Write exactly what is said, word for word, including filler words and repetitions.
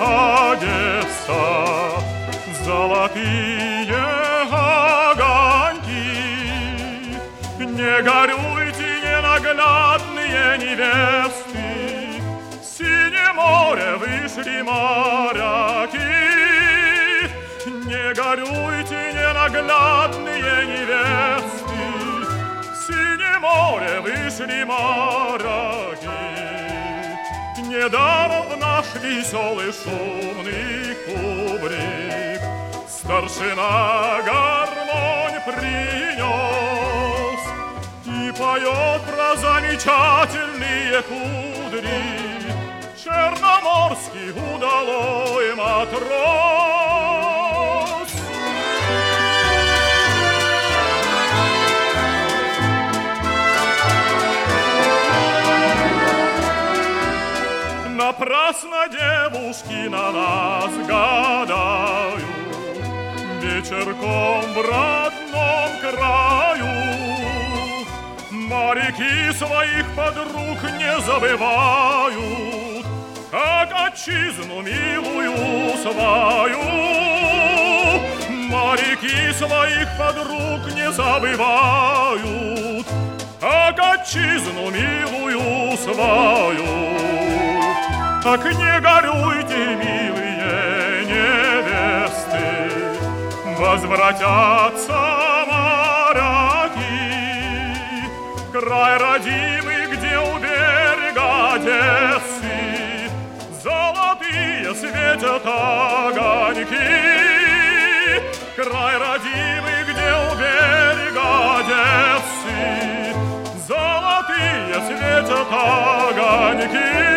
Одесса, золотые огоньки. Не горюйте, ненаглядные невесты, в синее море вышли моряки. Не горюйте, ненаглядные невесты, в синее море вышли моряки. Недаром в наш веселый шумный кубрик старшина гармонь принес и поет про замечательные кудри черноморский удалой матрос. Напрасно девушки на нас гадают, вечерком в родном краю. Моряки своих подруг не забывают, как отчизну милую свою. Моряки своих подруг не забывают, как отчизну милую свою. Так не горюйте, милые невесты, возвратятся моряки. Край родимый, где у берега Одессы золотые светят огоньки. Край родимый, где у берега Одессы золотые светят огоньки.